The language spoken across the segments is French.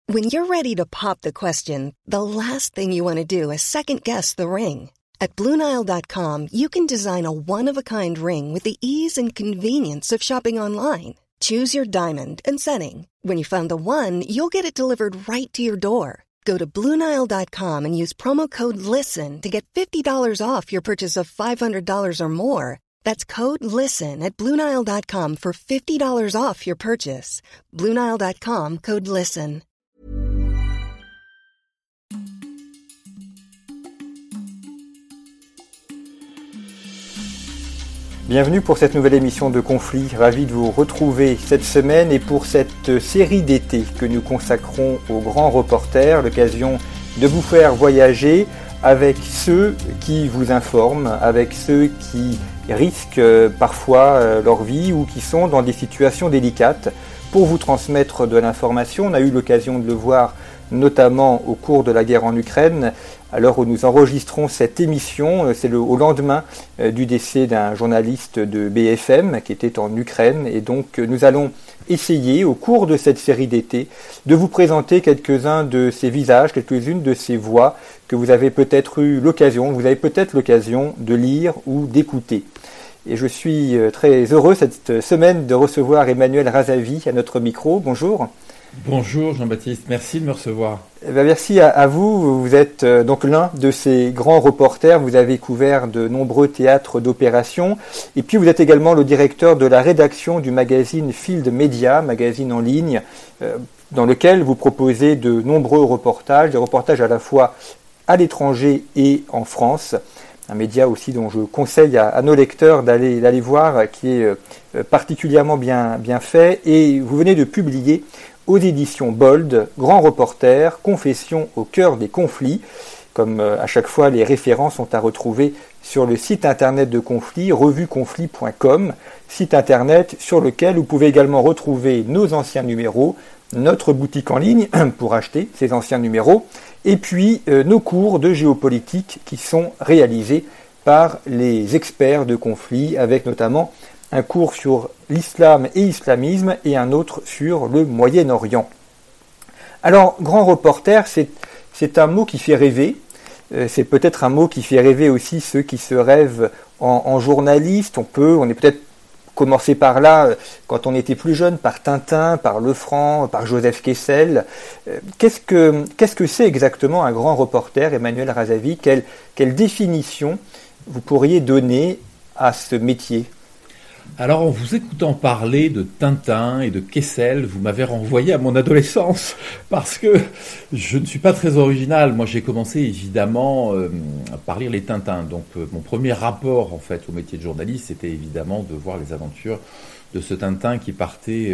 When you're ready to pop the question, the last thing you want to do is second-guess the ring. At BlueNile.com, you can design a one-of-a-kind ring with the ease and convenience of shopping online. Choose your diamond and setting. When you find the one, you'll get it delivered right to your door. Go to BlueNile.com and use promo code LISTEN to get $50 off your purchase of $500 or more. That's code LISTEN at BlueNile.com for $50 off your purchase. BlueNile.com, code LISTEN. Bienvenue pour cette nouvelle émission de Conflit. Ravi de vous retrouver cette semaine et pour cette série d'été que nous consacrons aux grands reporters, l'occasion de vous faire voyager avec ceux qui vous informent, avec ceux qui risquent parfois leur vie ou qui sont dans des situations délicates pour vous transmettre de l'information. On a eu l'occasion de le voir notamment au cours de la guerre en Ukraine. À l'heure où nous enregistrons cette émission, c'est au lendemain du décès d'un journaliste de BFM qui était en Ukraine. Et donc nous allons essayer au cours de cette série d'été de vous présenter quelques-uns de ces visages, quelques-unes de ces voix que vous avez peut-être l'occasion de lire ou d'écouter. Et je suis très heureux cette semaine de recevoir Emmanuel Razavi à notre micro. Bonjour. Bonjour Jean-Baptiste, merci de me recevoir. Merci à vous. Vous êtes donc l'un de ces grands reporters. Vous avez couvert de nombreux théâtres d'opérations. Et puis vous êtes également le directeur de la rédaction du magazine Field Media, magazine en ligne, dans lequel vous proposez de nombreux reportages, des reportages à la fois à l'étranger et en France. Un média aussi dont je conseille à nos lecteurs d'aller voir, qui est particulièrement bien fait. Et vous venez de publier aux éditions Bold, Grand Reporter, Confessions au cœur des conflits. Comme à chaque fois, les références sont à retrouver sur le site internet de Conflit, revueconflit.com, site internet sur lequel vous pouvez également retrouver nos anciens numéros, notre boutique en ligne pour acheter ces anciens numéros, et puis nos cours de géopolitique qui sont réalisés par les experts de Conflit, avec notamment un cours sur l'islam et islamisme et un autre sur le Moyen-Orient. Alors, grand reporter, c'est un mot qui fait rêver. C'est peut-être un mot qui fait rêver aussi ceux qui se rêvent en journaliste. On est peut-être commencé par là, quand on était plus jeune, par Tintin, par Lefranc, par Joseph Kessel. Qu'est-ce que c'est exactement un grand reporter, Emmanuel Razavi ? Quelle définition vous pourriez donner à ce métier ? Alors, en vous écoutant parler de Tintin et de Kessel, vous m'avez renvoyé à mon adolescence, parce que je ne suis pas très original. Moi, j'ai commencé évidemment par lire les Tintins. Donc, mon premier rapport en fait au métier de journaliste, c'était évidemment de voir les aventures de ce Tintin qui partait,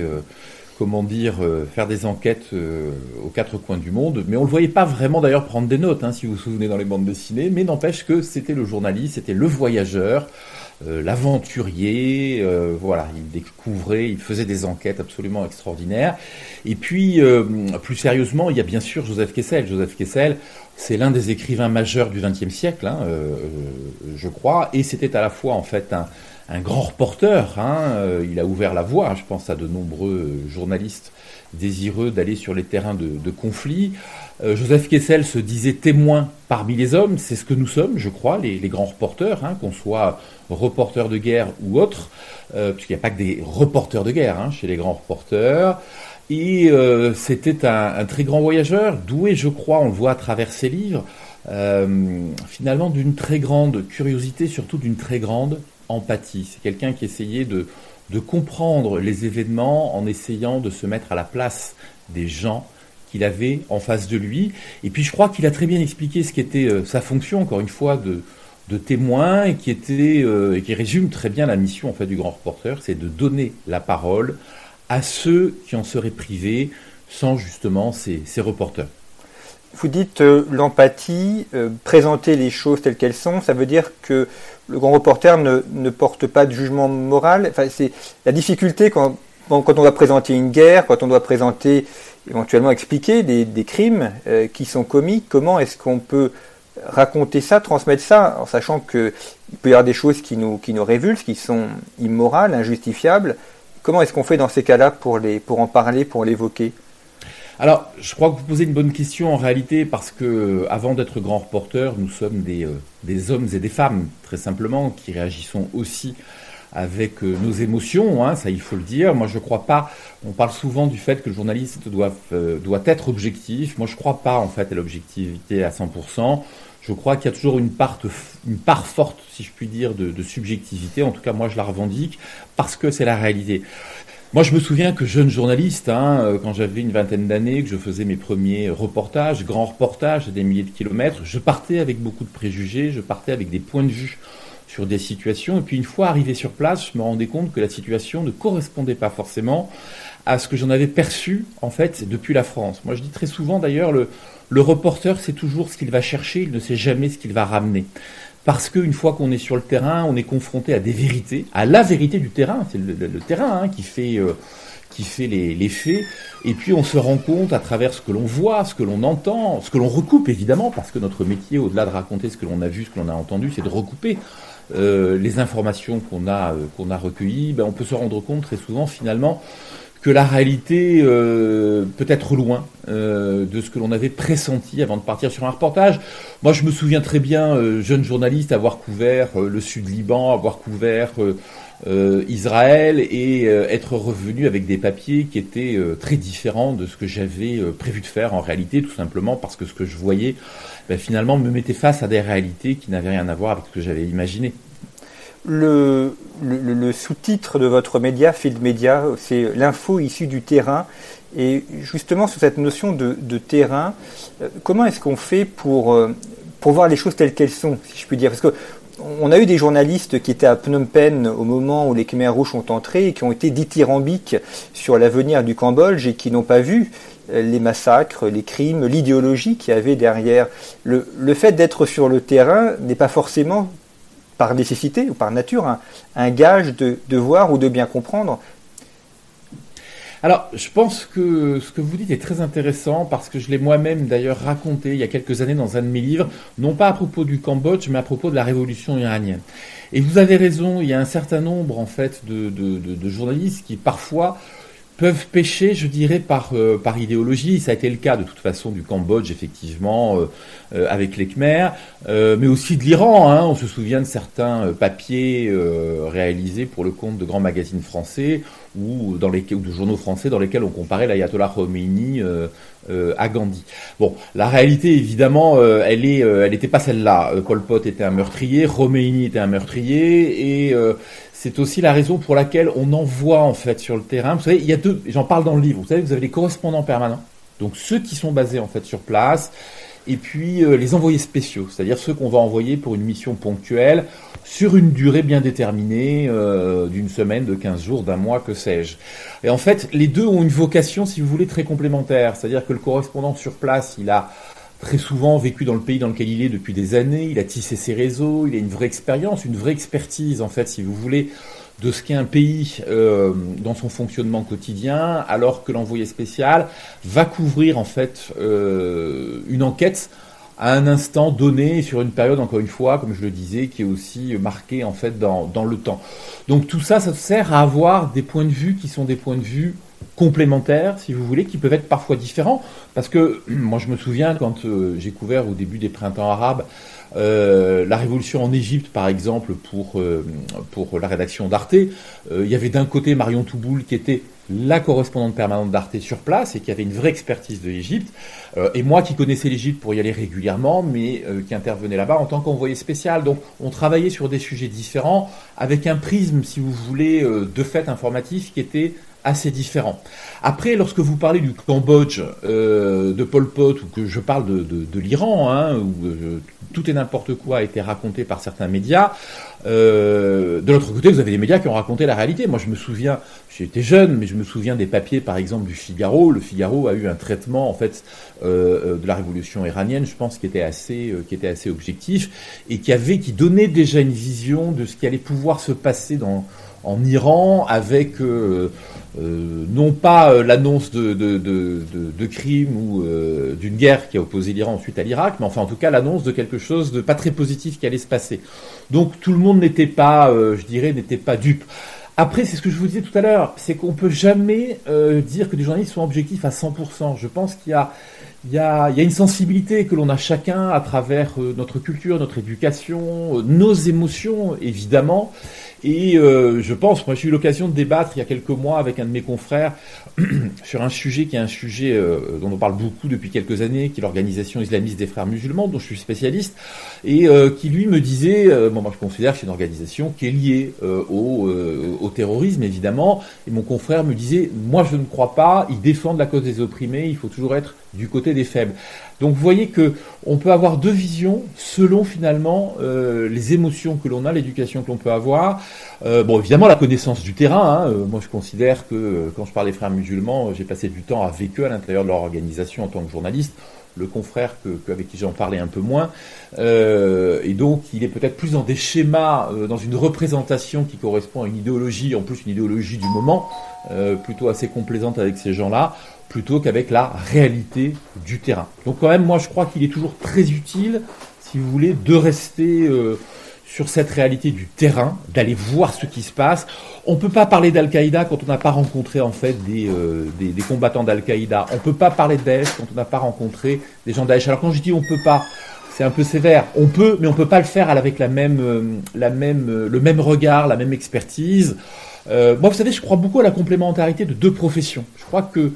faire des enquêtes aux quatre coins du monde. Mais on le voyait pas vraiment d'ailleurs prendre des notes, si vous vous souvenez, dans les bandes dessinées. Mais n'empêche que c'était le journaliste, c'était le voyageur. L'aventurier, il découvrait, il faisait des enquêtes absolument extraordinaires. Et puis, plus sérieusement, il y a bien sûr Joseph Kessel. Joseph Kessel, c'est l'un des écrivains majeurs du XXe siècle, je crois, et c'était à la fois en fait un grand reporter. Il a ouvert la voie, je pense, à de nombreux journalistes désireux d'aller sur les terrains de conflit. Joseph Kessel se disait témoin parmi les hommes, c'est ce que nous sommes, je crois, les grands reporters, qu'on soit reporters de guerre ou autres, puisqu'il n'y a pas que des reporters de guerre chez les grands reporters. Et c'était un très grand voyageur, doué, je crois, on le voit à travers ses livres, finalement d'une très grande curiosité, surtout d'une très grande empathie. C'est quelqu'un qui essayait de comprendre les événements en essayant de se mettre à la place des gens qu'il avait en face de lui. Et puis je crois qu'il a très bien expliqué ce qu'était sa fonction, encore une fois, de témoin, et qui résume très bien la mission en fait du grand reporter, c'est de donner la parole à ceux qui en seraient privés sans justement ces reporters. Vous dites l'empathie, présenter les choses telles qu'elles sont, ça veut dire que le grand reporter ne porte pas de jugement moral. Enfin, c'est la difficulté quand on doit présenter une guerre, quand on doit présenter, éventuellement expliquer des crimes qui sont commis. Comment est-ce qu'on peut raconter ça, transmettre ça, en sachant qu'il peut y avoir des choses qui nous révulsent, qui sont immorales, injustifiables. Comment est-ce qu'on fait dans ces cas-là pour en parler, pour l'évoquer ? Alors, je crois que vous posez une bonne question en réalité parce que, avant d'être grands reporters, nous sommes des hommes et des femmes, très simplement, qui réagissons aussi avec nos émotions, hein, ça il faut le dire. Moi je crois pas, on parle souvent du fait que le journaliste doit être objectif. Moi je crois pas en fait à l'objectivité à 100%. Je crois qu'il y a toujours une part forte, si je puis dire, de subjectivité. En tout cas moi je la revendique parce que c'est la réalité. Moi, je me souviens que jeune journaliste, quand j'avais une vingtaine d'années, que je faisais mes premiers reportages, grands reportages à des milliers de kilomètres, je partais avec beaucoup de préjugés, je partais avec des points de vue sur des situations. Et puis, une fois arrivé sur place, je me rendais compte que la situation ne correspondait pas forcément à ce que j'en avais perçu, en fait, depuis la France. Moi, je dis très souvent, d'ailleurs, le reporter sait toujours ce qu'il va chercher, il ne sait jamais ce qu'il va ramener. Parce qu'une fois qu'on est sur le terrain, on est confronté à des vérités, à la vérité du terrain. C'est le terrain qui fait les faits. Et puis on se rend compte à travers ce que l'on voit, ce que l'on entend, ce que l'on recoupe évidemment, parce que notre métier, au-delà de raconter ce que l'on a vu, ce que l'on a entendu, c'est de recouper les informations qu'on a recueillies. On peut se rendre compte très souvent finalement que la réalité peut être loin de ce que l'on avait pressenti avant de partir sur un reportage. Moi, je me souviens très bien, jeune journaliste, avoir couvert le Sud-Liban, avoir couvert Israël et être revenu avec des papiers qui étaient très différents de ce que j'avais prévu de faire en réalité, tout simplement parce que ce que je voyais, finalement, me mettait face à des réalités qui n'avaient rien à voir avec ce que j'avais imaginé. Le sous-titre de votre média, Field Media, c'est l'info issue du terrain. Et justement, sur cette notion de terrain, comment est-ce qu'on fait pour voir les choses telles qu'elles sont, si je puis dire? Parce que on a eu des journalistes qui étaient à Phnom Penh au moment où les Khmers rouges sont entrés et qui ont été dithyrambiques sur l'avenir du Cambodge et qui n'ont pas vu les massacres, les crimes, l'idéologie qu'il y avait derrière. Le fait d'être sur le terrain n'est pas forcément, par nécessité ou par nature, un gage de voir ou de bien comprendre. Alors, je pense que ce que vous dites est très intéressant parce que je l'ai moi-même d'ailleurs raconté il y a quelques années dans un de mes livres, non pas à propos du Cambodge, mais à propos de la révolution iranienne. Et vous avez raison, il y a un certain nombre en fait de journalistes qui parfois peuvent pécher, je dirais, par idéologie. Ça a été le cas de toute façon du Cambodge, effectivement, avec les Khmers, mais aussi de l'Iran. On se souvient de certains papiers réalisés pour le compte de grands magazines français ou de journaux français dans lesquels on comparait l'ayatollah Khomeini à Gandhi. Bon, la réalité, évidemment, elle n'était pas celle-là. Pol Pot était un meurtrier, Khomeini était un meurtrier, et c'est aussi la raison pour laquelle on envoie en fait sur le terrain. Vous savez, il y a deux, j'en parle dans le livre. Vous savez, vous avez les correspondants permanents, donc ceux qui sont basés en fait sur place, et puis les envoyés spéciaux, c'est-à-dire ceux qu'on va envoyer pour une mission ponctuelle sur une durée bien déterminée, d'une semaine, de 15 jours, d'un mois, que sais-je. Et en fait, les deux ont une vocation, si vous voulez, très complémentaire. C'est-à-dire que le correspondant sur place, il a très souvent vécu dans le pays dans lequel il est depuis des années, il a tissé ses réseaux, il a une vraie expérience, une vraie expertise, en fait, si vous voulez, de ce qu'est un pays dans son fonctionnement quotidien, alors que l'envoyé spécial va couvrir, en fait, une enquête à un instant donné, sur une période, encore une fois, comme je le disais, qui est aussi marquée, en fait, dans le temps. Donc tout ça, ça sert à avoir des points de vue qui sont des points de vue complémentaires, si vous voulez, qui peuvent être parfois différents, parce que moi je me souviens quand j'ai couvert au début des printemps arabes la révolution en Égypte, par exemple, pour la rédaction d'Arte, il y avait d'un côté Marion Touboul qui était la correspondante permanente d'Arte sur place et qui avait une vraie expertise de l'Égypte, et moi qui connaissais l'Égypte pour y aller régulièrement, mais qui intervenait là-bas en tant qu'envoyé spécial. Donc on travaillait sur des sujets différents, avec un prisme, si vous voulez, de fait informatif qui était assez différent. Après, lorsque vous parlez du Cambodge, de Pol Pot, ou que je parle de l'Iran, où tout et n'importe quoi a été raconté par certains médias, de l'autre côté, vous avez des médias qui ont raconté la réalité. Moi, je me souviens, j'étais jeune, mais je me souviens des papiers, par exemple, du Figaro. Le Figaro a eu un traitement, en fait, de la révolution iranienne, je pense, qui était assez objectif, et qui donnait déjà une vision de ce qui allait pouvoir se passer en Iran, avec non pas l'annonce de crimes ou d'une guerre qui a opposé l'Iran ensuite à l'Irak, mais enfin en tout cas l'annonce de quelque chose de pas très positif qui allait se passer. Donc tout le monde n'était pas, je dirais, n'était pas dupe. Après, c'est ce que je vous disais tout à l'heure, c'est qu'on peut jamais dire que des journalistes sont objectifs à 100%. Je pense qu'il y a une sensibilité que l'on a chacun à travers notre culture, notre éducation, nos émotions, évidemment. Et je pense, moi j'ai eu l'occasion de débattre il y a quelques mois avec un de mes confrères sur un sujet qui est un sujet dont on parle beaucoup depuis quelques années, qui est l'Organisation islamiste des frères musulmans, dont je suis spécialiste, et qui lui me disait, moi je considère que c'est une organisation qui est liée au terrorisme évidemment, et mon confrère me disait, moi je ne crois pas, ils défendent la cause des opprimés, il faut toujours être du côté des faibles. Donc vous voyez que on peut avoir deux visions selon finalement les émotions que l'on a, l'éducation que l'on peut avoir. Bon, évidemment la connaissance du terrain. Moi je considère que quand je parle des frères musulmans, j'ai passé du temps avec eux à l'intérieur de leur organisation en tant que journaliste. Le confrère avec qui j'en parlais un peu moins. Et donc il est peut-être plus dans des schémas, dans une représentation qui correspond à une idéologie, en plus une idéologie du moment, plutôt assez complaisante avec ces gens-là, plutôt qu'avec la réalité du terrain. Donc quand même, moi je crois qu'il est toujours très utile, si vous voulez, de rester sur cette réalité du terrain, d'aller voir ce qui se passe. On ne peut pas parler d'Al-Qaïda quand on n'a pas rencontré en fait des combattants d'Al-Qaïda. On ne peut pas parler de Daesh quand on n'a pas rencontré des gens de Daesh. Alors quand je dis on ne peut pas, c'est un peu sévère. On peut, mais on ne peut pas le faire avec le même regard, la même expertise. Moi, vous savez, je crois beaucoup à la complémentarité de deux professions. Je crois que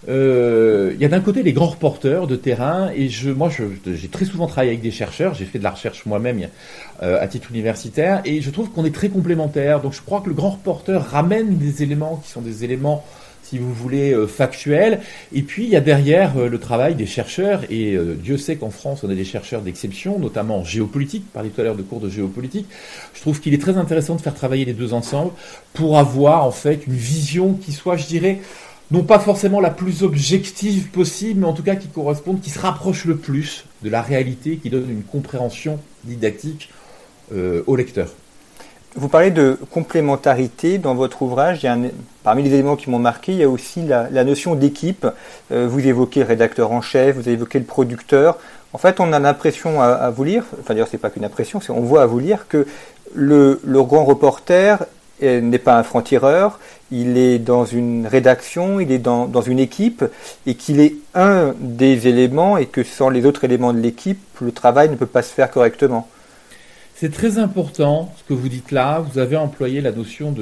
y a d'un côté les grands reporters de terrain, et j'ai très souvent travaillé avec des chercheurs, j'ai fait de la recherche moi-même à titre universitaire, et je trouve qu'on est très complémentaires. Donc je crois que le grand reporter ramène des éléments qui sont des éléments, si vous voulez, factuels, et puis il y a derrière le travail des chercheurs, et Dieu sait qu'en France on a des chercheurs d'exception, notamment en géopolitique, je parlais tout à l'heure de cours de géopolitique. Je trouve qu'il est très intéressant de faire travailler les deux ensemble pour avoir en fait une vision qui soit, je dirais, non pas forcément la plus objective possible, mais en tout cas qui corresponde, qui se rapproche le plus de la réalité, qui donne une compréhension didactique au lecteur. Vous parlez de complémentarité dans votre ouvrage. Parmi les éléments qui m'ont marqué, il y a aussi la notion d'équipe. Vous évoquez le rédacteur en chef, vous évoquez le producteur. En fait, on a l'impression à vous lire, enfin d'ailleurs c'est pas qu'une impression, on voit à vous lire que le grand reporter n'est pas un franc-tireur, il est dans une rédaction, il est dans une équipe, et qu'il est un des éléments, et que sans les autres éléments de l'équipe, le travail ne peut pas se faire correctement. C'est très important ce que vous dites là. Vous avez employé la notion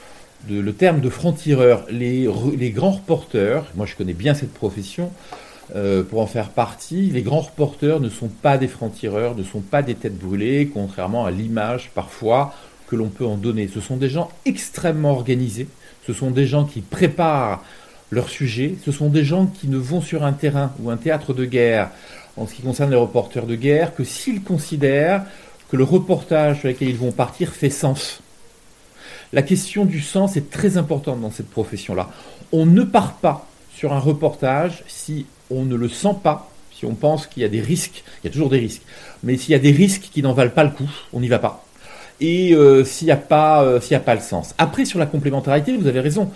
le terme de franc-tireur. Les grands reporters, moi je connais bien cette profession, pour en faire partie, les grands reporters ne sont pas des francs-tireurs, ne sont pas des têtes brûlées, contrairement à l'image parfois que l'on peut en donner. Ce sont des gens extrêmement organisés, ce sont des gens qui préparent leur sujet, ce sont des gens qui ne vont sur un terrain ou un théâtre de guerre, en ce qui concerne les reporters de guerre, que s'ils considèrent que le reportage sur lequel ils vont partir fait sens. La question du sens est très importante dans cette profession-là. On ne part pas sur un reportage si on ne le sent pas, si on pense qu'il y a des risques, il y a toujours des risques, mais s'il y a des risques qui n'en valent pas le coup, on n'y va pas. Et s'il n'y a pas le sens. Après, sur la complémentarité, vous avez raison.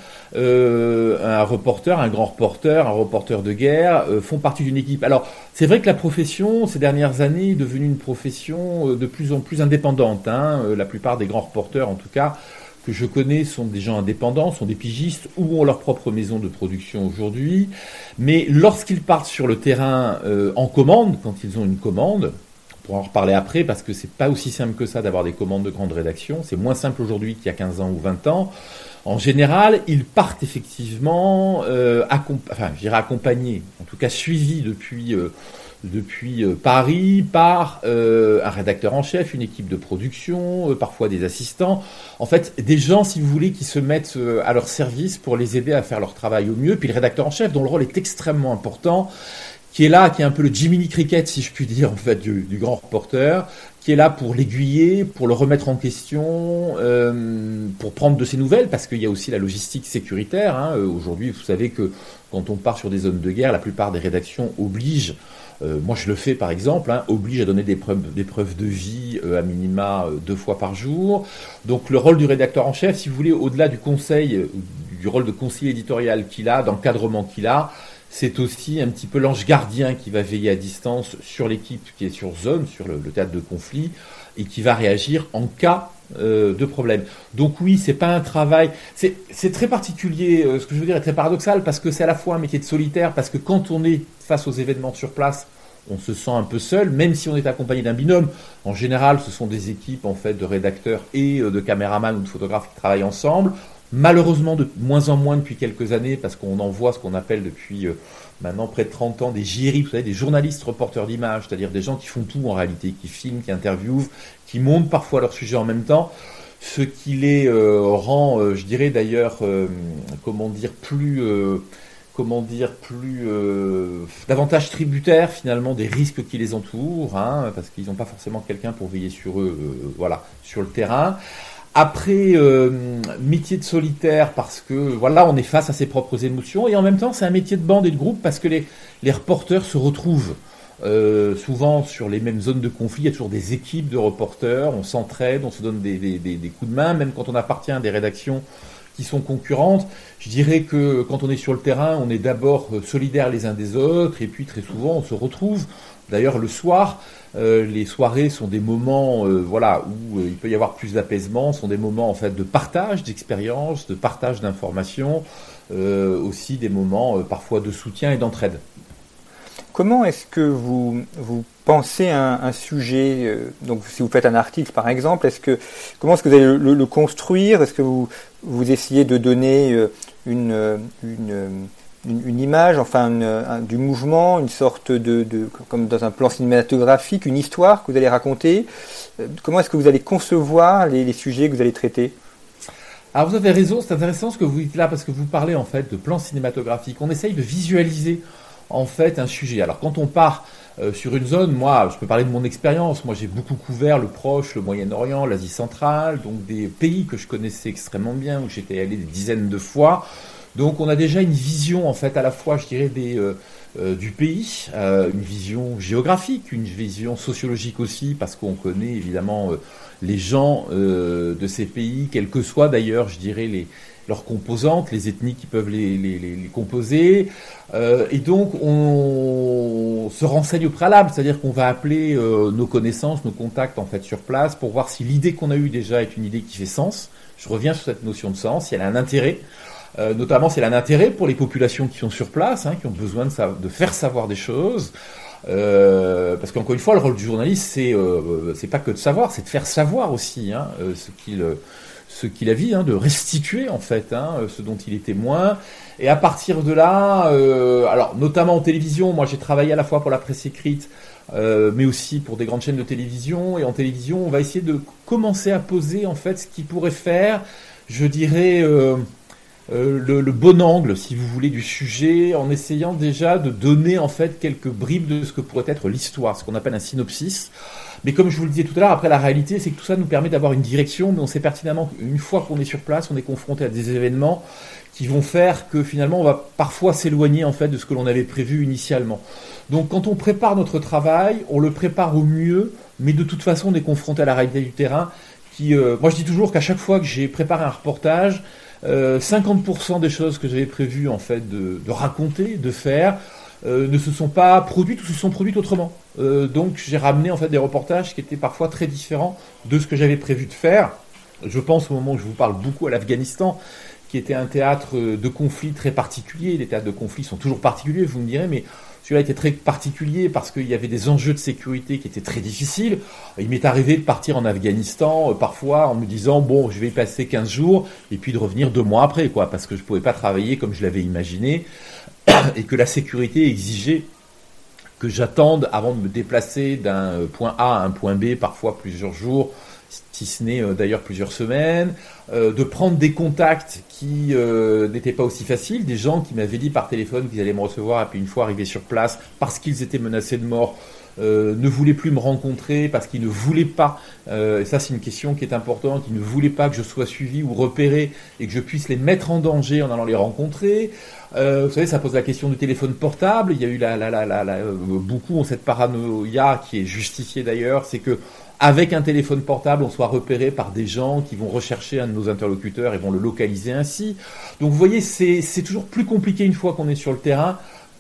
Un reporter, un grand reporter, un reporter de guerre font partie d'une équipe. Alors, c'est vrai que la profession, ces dernières années, est devenue une profession de plus en plus indépendante. La plupart des grands reporters, en tout cas, que je connais, sont des gens indépendants, sont des pigistes ou ont leur propre maison de production aujourd'hui. Mais lorsqu'ils partent sur le terrain en commande, quand ils ont une commande, on pourra en reparler après parce que c'est pas aussi simple que ça d'avoir des commandes de grande rédaction. C'est moins simple aujourd'hui qu'il y a 15 ans ou 20 ans. En général, ils partent effectivement accompagnés, en tout cas suivis depuis Paris par un rédacteur en chef, une équipe de production, parfois des assistants. En fait, des gens, si vous voulez, qui se mettent à leur service pour les aider à faire leur travail au mieux. Puis le rédacteur en chef, dont le rôle est extrêmement important, qui est là, qui est un peu le Jiminy Cricket, si je puis dire, en fait, du grand reporter, qui est là pour l'aiguiller, pour le remettre en question, pour prendre de ses nouvelles, parce qu'il y a aussi la logistique sécuritaire. Aujourd'hui, vous savez que quand on part sur des zones de guerre, la plupart des rédactions obligent, moi je le fais par exemple, obligent à donner des preuves de vie à minima 2 fois par jour. Donc le rôle du rédacteur en chef, si vous voulez, au-delà du conseil, du rôle de conseiller éditorial qu'il a, d'encadrement qu'il a, c'est aussi un petit peu l'ange gardien qui va veiller à distance sur l'équipe qui est sur zone, sur le théâtre de conflit, et qui va réagir en cas de problème. Donc oui, c'est pas un travail, c'est très particulier, ce que je veux dire est très paradoxal, parce que c'est à la fois un métier de solitaire, parce que quand on est face aux événements sur place, on se sent un peu seul, même si on est accompagné d'un binôme. En général, ce sont des équipes en fait de rédacteurs et de caméramans ou de photographes qui travaillent ensemble. Malheureusement, de moins en moins depuis quelques années, parce qu'on en voit ce qu'on appelle depuis maintenant près de 30 ans des JRI, vous savez, des journalistes reporters d'images, c'est-à-dire des gens qui font tout en réalité, qui filment, qui interviewent, qui montent parfois leur sujet en même temps, ce qui les rend, je dirais d'ailleurs, davantage tributaires finalement des risques qui les entourent, parce qu'ils n'ont pas forcément quelqu'un pour veiller sur eux, sur le terrain. Après, métier de solitaire parce que voilà, on est face à ses propres émotions, et en même temps c'est un métier de bande et de groupe parce que les reporters se retrouvent souvent sur les mêmes zones de conflit. Il y a toujours des équipes de reporters, on s'entraide, on se donne des coups de main, même quand on appartient à des rédactions qui sont concurrentes. Je dirais que quand on est sur le terrain, on est d'abord solidaires les uns des autres, et puis très souvent on se retrouve. D'ailleurs, le soir, les soirées sont des moments, où il peut y avoir plus d'apaisement, sont des moments en fait de partage d'expériences, de partage d'informations, aussi des moments parfois de soutien et d'entraide. Comment est-ce que vous pensez un sujet, donc si vous faites un article par exemple, comment est-ce que vous allez le construire? Est-ce que vous essayez de donner une image, du mouvement, une sorte de comme dans un plan cinématographique, une histoire que vous allez raconter? Comment est-ce que vous allez concevoir les sujets que vous allez traiter? Alors vous avez raison, c'est intéressant ce que vous dites là, parce que vous parlez en fait de plan cinématographique. On essaye de visualiser en fait un sujet. Alors quand on part sur une zone, moi je peux parler de mon expérience, moi j'ai beaucoup couvert le Proche, le Moyen-Orient, l'Asie centrale, donc des pays que je connaissais extrêmement bien, où j'étais allé des dizaines de fois. Donc on a déjà une vision en fait à la fois, je dirais, du pays, une vision géographique, une vision sociologique aussi, parce qu'on connaît évidemment les gens de ces pays, quelles que soient d'ailleurs, je dirais, leurs composantes, les ethnies qui peuvent les composer. Et donc on se renseigne au préalable, c'est-à-dire qu'on va appeler nos connaissances, nos contacts en fait sur place, pour voir si l'idée qu'on a eue déjà est une idée qui fait sens. Je reviens sur cette notion de sens, si elle a un intérêt. Notamment, c'est un intérêt pour les populations qui sont sur place, qui ont besoin de faire savoir des choses. Parce qu'encore une fois, le rôle du journaliste, c'est pas que de savoir, c'est de faire savoir aussi ce qu'il a vu, de restituer en fait ce dont il est témoin. Et à partir de là, alors notamment en télévision, moi j'ai travaillé à la fois pour la presse écrite, mais aussi pour des grandes chaînes de télévision. Et en télévision, on va essayer de commencer à poser en fait ce qui pourrait faire, je dirais, le bon angle, si vous voulez, du sujet, en essayant déjà de donner en fait quelques bribes de ce que pourrait être l'histoire, ce qu'on appelle un synopsis. Mais comme je vous le disais tout à l'heure, après la réalité, c'est que tout ça nous permet d'avoir une direction, mais on sait pertinemment qu'une fois qu'on est sur place, on est confronté à des événements qui vont faire que finalement on va parfois s'éloigner en fait de ce que l'on avait prévu initialement. Donc quand on prépare notre travail, on le prépare au mieux, mais de toute façon on est confronté à la réalité du terrain. Moi je dis toujours qu'à chaque fois que j'ai préparé un reportage, 50% des choses que j'avais prévues en fait de raconter, de faire, ne se sont pas produites ou se sont produites autrement. Donc j'ai ramené en fait des reportages qui étaient parfois très différents de ce que j'avais prévu de faire. Je pense au moment où je vous parle beaucoup à l'Afghanistan, qui était un théâtre de conflit très particulier. Les théâtres de conflit sont toujours particuliers, vous me direz, mais celui-là était très particulier parce qu'il y avait des enjeux de sécurité qui étaient très difficiles. Il m'est arrivé de partir en Afghanistan parfois en me disant bon, je vais y passer 15 jours et puis de revenir 2 mois après, parce que je ne pouvais pas travailler comme je l'avais imaginé et que la sécurité exigeait que j'attende avant de me déplacer d'un point A à un point B, parfois plusieurs jours, si ce n'est d'ailleurs plusieurs semaines, de prendre des contacts qui n'étaient pas aussi faciles, des gens qui m'avaient dit par téléphone qu'ils allaient me recevoir, et puis une fois arrivés sur place, parce qu'ils étaient menacés de mort, ne voulaient plus me rencontrer, parce qu'ils ne voulaient pas, et ça c'est une question qui est importante, ils ne voulaient pas que je sois suivi ou repéré, et que je puisse les mettre en danger en allant les rencontrer. Vous savez, ça pose la question du téléphone portable. Il y a eu beaucoup ont cette paranoïa qui est justifiée d'ailleurs, c'est que avec un téléphone portable, on soit repéré par des gens qui vont rechercher un de nos interlocuteurs et vont le localiser ainsi. Donc vous voyez, c'est toujours plus compliqué une fois qu'on est sur le terrain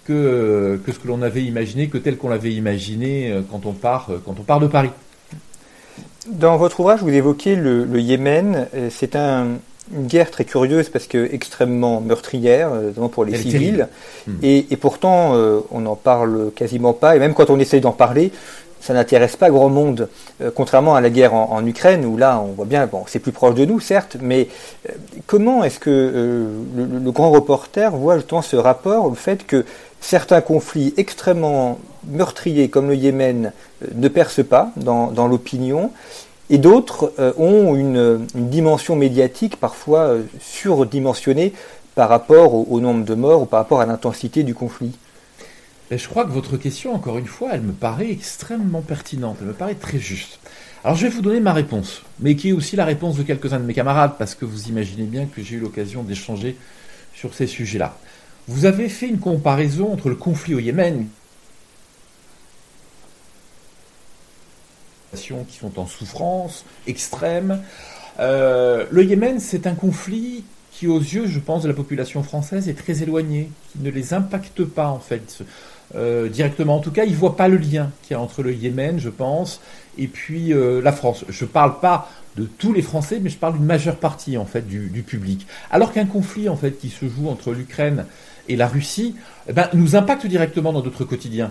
que ce que l'on avait imaginé, que tel qu'on l'avait imaginé quand on part de Paris. Dans votre ouvrage, vous évoquez le Yémen. C'est une guerre très curieuse parce que extrêmement meurtrière, notamment pour les civils. Et pourtant, on n'en parle quasiment pas. Et même quand on essaye d'en parler, ça n'intéresse pas grand monde. Contrairement à la guerre en Ukraine, où là, on voit bien, bon, c'est plus proche de nous, certes, mais comment est-ce que le grand reporter voit justement ce rapport, le fait que certains conflits extrêmement meurtriers, comme le Yémen, ne percent pas dans l'opinion, et d'autres ont une dimension médiatique parfois surdimensionnée par rapport au nombre de morts ou par rapport à l'intensité du conflit? Je crois que votre question, encore une fois, elle me paraît extrêmement pertinente, elle me paraît très juste. Alors je vais vous donner ma réponse, mais qui est aussi la réponse de quelques-uns de mes camarades, parce que vous imaginez bien que j'ai eu l'occasion d'échanger sur ces sujets-là. Vous avez fait une comparaison entre le conflit au Yémen, qui sont en souffrance extrême. Le Yémen, c'est un conflit qui, aux yeux, je pense, de la population française, est très éloigné, qui ne les impacte pas, en fait, directement. En tout cas, ils ne voient pas le lien qu'il y a entre le Yémen, je pense, et puis la France. Je ne parle pas de tous les Français, mais je parle d'une majeure partie, en fait, du public. Alors qu'un conflit, en fait, qui se joue entre l'Ukraine et la Russie, nous impacte directement dans notre quotidien.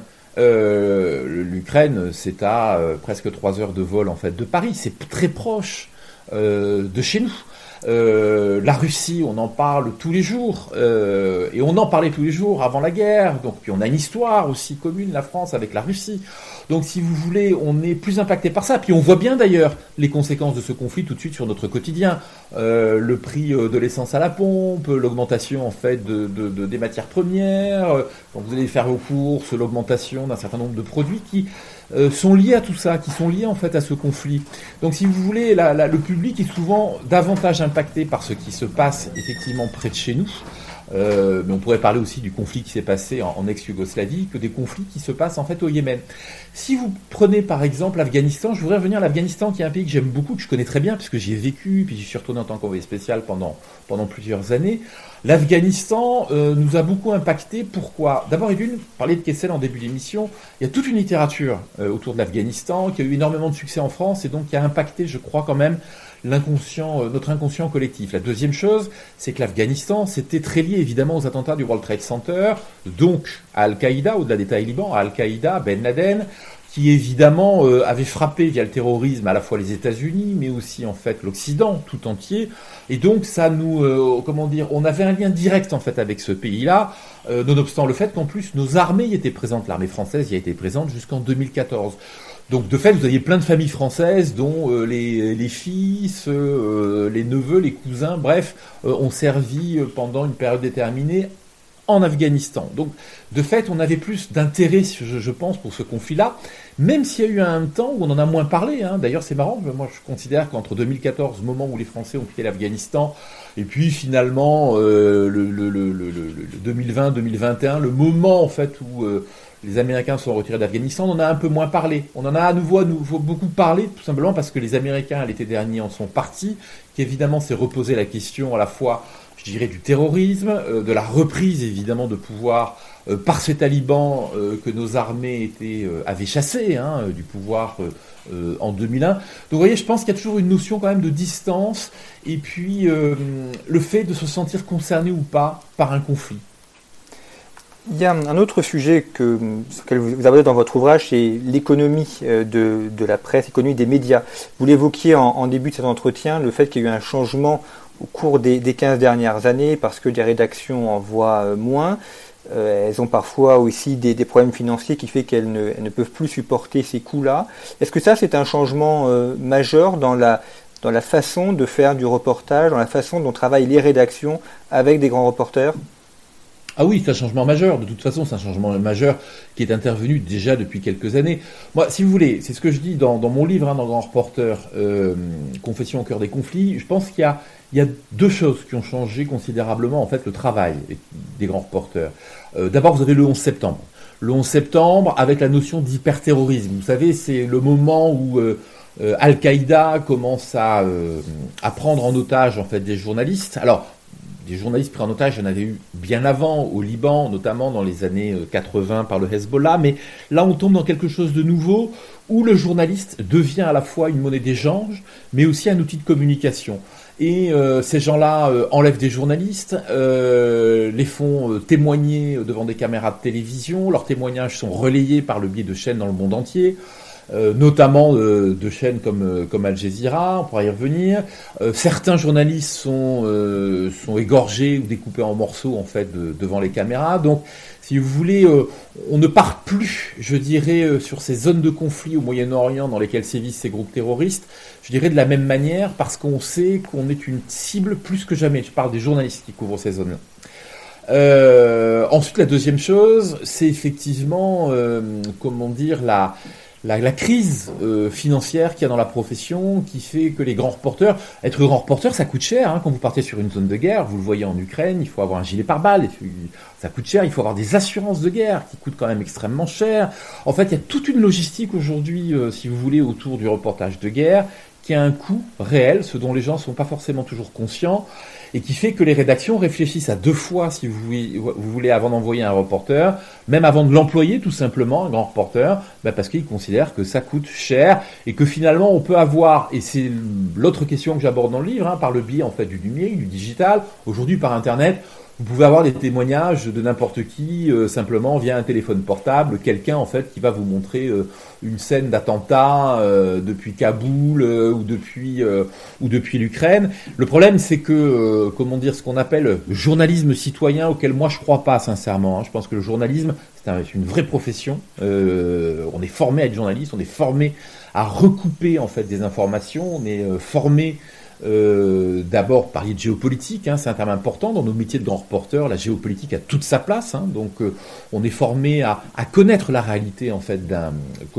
L'Ukraine, c'est à presque 3 heures de vol, en fait, de Paris. C'est très proche de chez nous. La Russie, on en parle tous les jours, et on en parlait tous les jours avant la guerre. Donc, puis on a une histoire aussi commune, la France, avec la Russie. Donc, si vous voulez, on est plus impacté par ça. Puis on voit bien d'ailleurs les conséquences de ce conflit tout de suite sur notre quotidien. Le prix de l'essence à la pompe, l'augmentation en fait des matières premières. Quand vous allez faire vos courses, l'augmentation d'un certain nombre de produits qui sont liés à tout ça, qui sont liés en fait à ce conflit. Donc si vous voulez, le public est souvent davantage impacté par ce qui se passe effectivement près de chez nous. Mais on pourrait parler aussi du conflit qui s'est passé en ex-Yougoslavie que des conflits qui se passent en fait au Yémen. Si vous prenez par exemple l'Afghanistan, je voudrais revenir à l'Afghanistan qui est un pays que j'aime beaucoup, que je connais très bien puisque j'y ai vécu, puis j'y suis retourné en tant qu'envoyé spécial pendant plusieurs années. L'Afghanistan nous a beaucoup impacté. Pourquoi ? D'abord et d'une, parler de Kessel en début d'émission, il y a toute une littérature autour de l'Afghanistan qui a eu énormément de succès en France et donc qui a impacté, je crois quand même, notre inconscient collectif. La deuxième chose, c'est que l'Afghanistan, c'était très lié évidemment aux attentats du World Trade Center, donc à Al-Qaïda, au-delà des talibans, à Al-Qaïda, Ben Laden, qui évidemment avait frappé via le terrorisme à la fois les États-Unis, mais aussi en fait l'Occident tout entier. Et donc ça nous, on avait un lien direct en fait avec ce pays-là, nonobstant le fait qu'en plus nos armées y étaient présentes. L'armée française y a été présente jusqu'en 2014. Donc de fait, vous aviez plein de familles françaises dont les fils, les neveux, les cousins, bref, ont servi pendant une période déterminée en Afghanistan. Donc de fait, on avait plus d'intérêt, je pense, pour ce conflit-là, même s'il y a eu un temps où on en a moins parlé. D'ailleurs, c'est marrant, moi je considère qu'entre 2014, moment où les Français ont quitté l'Afghanistan, et puis finalement le 2020-2021, le moment en fait où les Américains sont retirés d'Afghanistan, on en a un peu moins parlé. On en a à nouveau beaucoup parlé, tout simplement parce que les Américains, à l'été dernier, en sont partis, qu'évidemment s'est reposé la question à la fois, je dirais, du terrorisme, de la reprise, évidemment, de pouvoir par ces talibans que nos armées avaient chassés du pouvoir en 2001. Donc vous voyez, je pense qu'il y a toujours une notion quand même de distance, et puis le fait de se sentir concerné ou pas par un conflit. Il y a un autre sujet sur lequel vous abordez dans votre ouvrage, c'est l'économie de la presse, l'économie des médias. Vous l'évoquiez en début de cet entretien, le fait qu'il y a eu un changement au cours des 15 dernières années parce que les rédactions en voient moins. Elles ont parfois aussi des problèmes financiers qui fait qu'elles ne peuvent plus supporter ces coûts-là. Est-ce que ça, c'est un changement majeur dans la façon de faire du reportage, dans la façon dont travaillent les rédactions avec des grands reporters ? Ah oui, c'est un changement majeur. De toute façon, c'est un changement majeur qui est intervenu déjà depuis quelques années. Moi, si vous voulez, c'est ce que je dis dans mon livre, dans Grand Reporter, Confession au cœur des conflits. Je pense qu'il y a deux choses qui ont changé considérablement, en fait, le travail des grands reporters. D'abord, vous avez le 11 septembre. Le 11 septembre, avec la notion d'hyperterrorisme. Vous savez, c'est le moment où Al-Qaïda commence à prendre en otage, en fait, des journalistes. Alors, des journalistes pris en otage, il y en avait eu bien avant au Liban, notamment dans les années 80 par le Hezbollah, mais là on tombe dans quelque chose de nouveau où le journaliste devient à la fois une monnaie d'échange, mais aussi un outil de communication. Et ces gens-là enlèvent des journalistes, les font témoigner devant des caméras de télévision, leurs témoignages sont relayés par le biais de chaînes dans le monde entier. Notamment de chaînes comme Al Jazeera, on pourra y revenir. Certains journalistes sont égorgés ou découpés en morceaux en fait devant les caméras. Donc, si vous voulez, on ne part plus, je dirais, sur ces zones de conflit au Moyen-Orient dans lesquelles sévissent ces groupes terroristes, je dirais de la même manière, parce qu'on sait qu'on est une cible plus que jamais. Je parle des journalistes qui couvrent ces zones-là. Ensuite, la deuxième chose, c'est effectivement, comment dire, la crise financière qu'il y a dans la profession, qui fait que les grands reporters, être grand reporter, ça coûte cher. Quand vous partez sur une zone de guerre, vous le voyez en Ukraine, il faut avoir un gilet pare-balles, ça coûte cher. Il faut avoir des assurances de guerre qui coûtent quand même extrêmement cher. En fait, il y a toute une logistique aujourd'hui, si vous voulez, autour du reportage de guerre, qui a un coût réel, ce dont les gens ne sont pas forcément toujours conscients, et qui fait que les rédactions réfléchissent à deux fois, si vous voulez, avant d'envoyer un reporter, même avant de l'employer tout simplement, un grand reporter, parce qu'ils considèrent que ça coûte cher, et que finalement on peut avoir, et c'est l'autre question que j'aborde dans le livre, par le biais en fait du numérique, du digital, aujourd'hui par Internet, vous pouvez avoir des témoignages de n'importe qui, simplement via un téléphone portable, quelqu'un en fait qui va vous montrer une scène d'attentat depuis Kaboul ou depuis l'Ukraine. Le problème, c'est que ce qu'on appelle le journalisme citoyen, auquel moi je crois pas sincèrement. Je pense que le journalisme c'est une vraie profession. On est formé à être journaliste, on est formé à recouper en fait des informations, on est formé d'abord parler de géopolitique, c'est un terme important dans nos métiers de grand reporter. La géopolitique a toute sa place, donc on est formé à connaître la réalité en fait d'un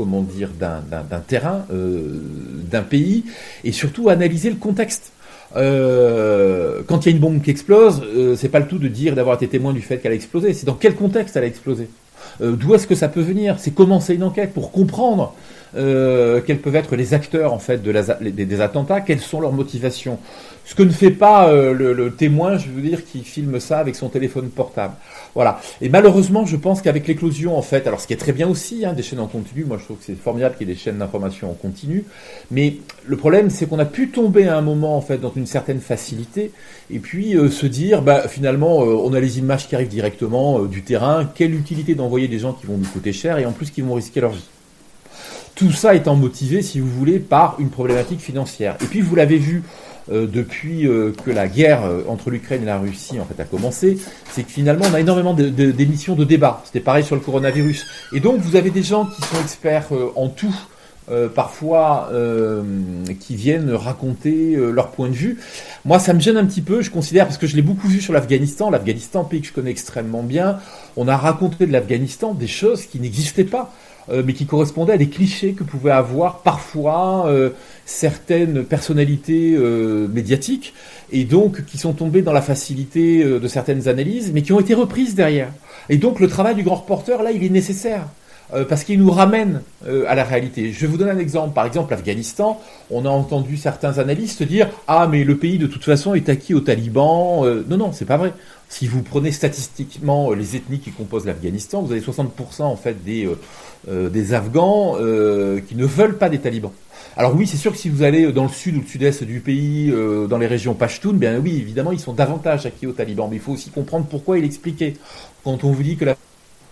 terrain, d'un pays, et surtout à analyser le contexte. Quand il y a une bombe qui explose, c'est pas le tout de dire d'avoir été témoin du fait qu'elle a explosé, c'est dans quel contexte elle a explosé. D'où est-ce que ça peut venir? C'est commencer une enquête pour comprendre quels peuvent être les acteurs en fait des attentats, quelles sont leurs motivations. Ce que ne fait pas le témoin, je veux dire, qui filme ça avec son téléphone portable. Voilà. Et malheureusement, je pense qu'avec l'éclosion, en fait, alors ce qui est très bien aussi, des chaînes en continu, moi je trouve que c'est formidable qu'il y ait des chaînes d'information en continu, mais le problème, c'est qu'on a pu tomber à un moment, en fait, dans une certaine facilité, et puis se dire, finalement, on a les images qui arrivent directement du terrain, quelle utilité d'envoyer des gens qui vont nous coûter cher, et en plus qui vont risquer leur vie. Tout ça étant motivé, si vous voulez, par une problématique financière. Et puis, vous l'avez vu depuis que la guerre entre l'Ukraine et la Russie en fait a commencé, c'est que finalement, on a énormément d'émissions de débats. C'était pareil sur le coronavirus. Et donc, vous avez des gens qui sont experts en tout, parfois, qui viennent raconter leur point de vue. Moi, ça me gêne un petit peu, je considère, parce que je l'ai beaucoup vu sur l'Afghanistan, pays que je connais extrêmement bien. On a raconté de l'Afghanistan des choses qui n'existaient pas. Mais qui correspondaient à des clichés que pouvaient avoir parfois certaines personnalités médiatiques, et donc qui sont tombées dans la facilité de certaines analyses, mais qui ont été reprises derrière. Et donc le travail du grand reporter, là, il est nécessaire, parce qu'il nous ramène à la réalité. Je vais vous donner un exemple. Par exemple, l'Afghanistan, on a entendu certains analystes dire « Ah, mais le pays, de toute façon, est acquis aux talibans. » Non, c'est pas vrai. Si vous prenez statistiquement les ethnies qui composent l'Afghanistan, vous avez 60% en fait des Afghans qui ne veulent pas des talibans. Alors oui, c'est sûr que si vous allez dans le sud ou le sud-est du pays, dans les régions Pashtun, bien oui, évidemment, ils sont davantage acquis aux talibans. Mais il faut aussi comprendre pourquoi il expliquait. Quand on vous dit que la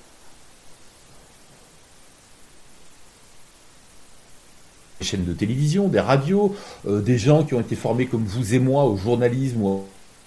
des chaînes de télévision, des radios, des gens qui ont été formés comme vous et moi au journalisme ou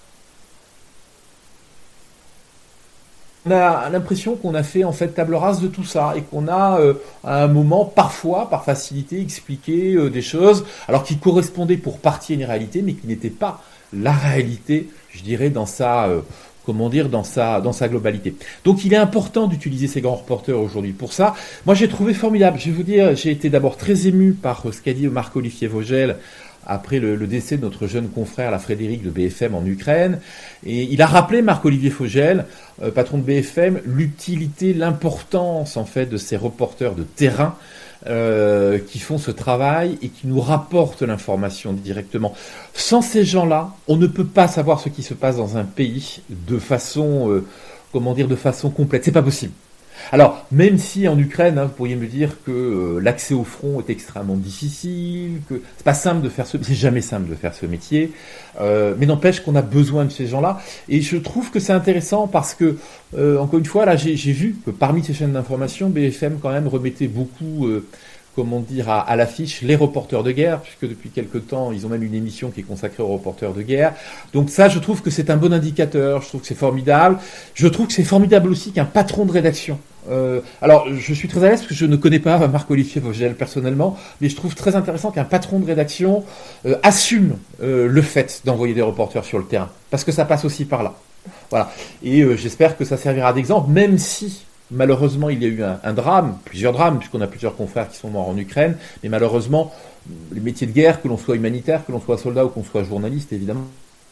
on a l'impression qu'on a fait en fait table rase de tout ça et qu'on a à un moment parfois par facilité expliqué des choses alors qui correspondaient pour partie à une réalité mais qui n'étaient pas la réalité, je dirais dans sa dans sa globalité. Donc il est important d'utiliser ces grands reporters aujourd'hui pour ça. Moi j'ai trouvé formidable, je vais vous dire, j'ai été d'abord très ému par ce qu'a dit Marc-Olivier Vogel après le décès de notre jeune confrère, la Frédéric de BFM en Ukraine. Et il a rappelé, Marc-Olivier Fogel, patron de BFM, l'utilité, l'importance en fait de ces reporters de terrain qui font ce travail et qui nous rapportent l'information directement. Sans ces gens-là, on ne peut pas savoir ce qui se passe dans un pays de façon, de façon complète. C'est pas possible. Alors, même si en Ukraine, vous pourriez me dire que l'accès au front est extrêmement difficile, que c'est pas simple de faire c'est jamais simple de faire ce métier, mais n'empêche qu'on a besoin de ces gens-là. Et je trouve que c'est intéressant parce que, encore une fois, là, j'ai vu que parmi ces chaînes d'information, BFM quand même remettait beaucoup, à l'affiche les reporters de guerre, puisque depuis quelque temps, ils ont même une émission qui est consacrée aux reporters de guerre. Donc ça, je trouve que c'est un bon indicateur, je trouve que c'est formidable. Je trouve que c'est formidable aussi qu'un patron de rédaction. Alors, je suis très à l'aise parce que je ne connais pas Marc-Olivier Fogel personnellement, mais je trouve très intéressant qu'un patron de rédaction assume le fait d'envoyer des reporters sur le terrain, parce que ça passe aussi par là. Voilà. Et j'espère que ça servira d'exemple, même si malheureusement, il y a eu un drame, plusieurs drames, puisqu'on a plusieurs confrères qui sont morts en Ukraine, mais malheureusement, les métiers de guerre, que l'on soit humanitaire, que l'on soit soldat ou qu'on soit journaliste, évidemment,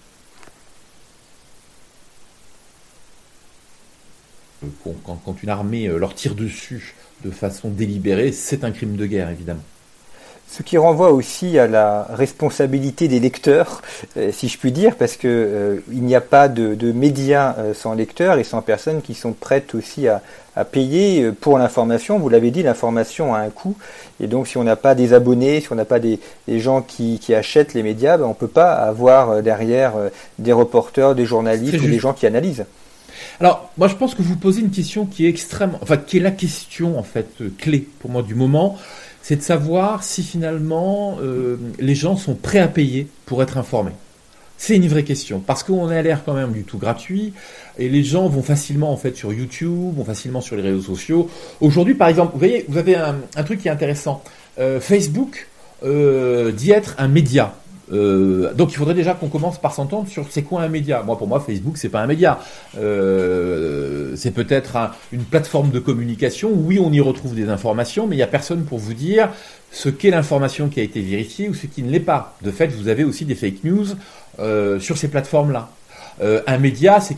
quand une armée leur tire dessus de façon délibérée, c'est un crime de guerre, évidemment. Ce qui renvoie aussi à la responsabilité des lecteurs, si je puis dire, parce que il n'y a pas de médias sans lecteurs et sans personnes qui sont prêtes aussi à payer pour l'information. Vous l'avez dit, l'information a un coût, et donc si on n'a pas des abonnés, si on n'a pas des gens qui achètent les médias, on ne peut pas avoir derrière des reporters, des journalistes ou des gens qui analysent. Alors, moi je pense que vous posez une question qui est qui est la question en fait clé pour moi du moment. C'est de savoir si finalement les gens sont prêts à payer pour être informés. C'est une vraie question, parce qu'on a l'air quand même du tout gratuit, et les gens vont facilement en fait sur YouTube, vont facilement sur les réseaux sociaux. Aujourd'hui, par exemple, vous voyez, vous avez un truc qui est intéressant. Facebook dit être un média. Donc il faudrait déjà qu'on commence par s'entendre sur c'est quoi un média. Moi, pour moi, Facebook, c'est pas un média. C'est peut-être une plateforme de communication. Oui, on y retrouve des informations, mais il n'y a personne pour vous dire ce qu'est l'information qui a été vérifiée ou ce qui ne l'est pas. De fait, vous avez aussi des fake news sur ces plateformes-là. Un média, c'est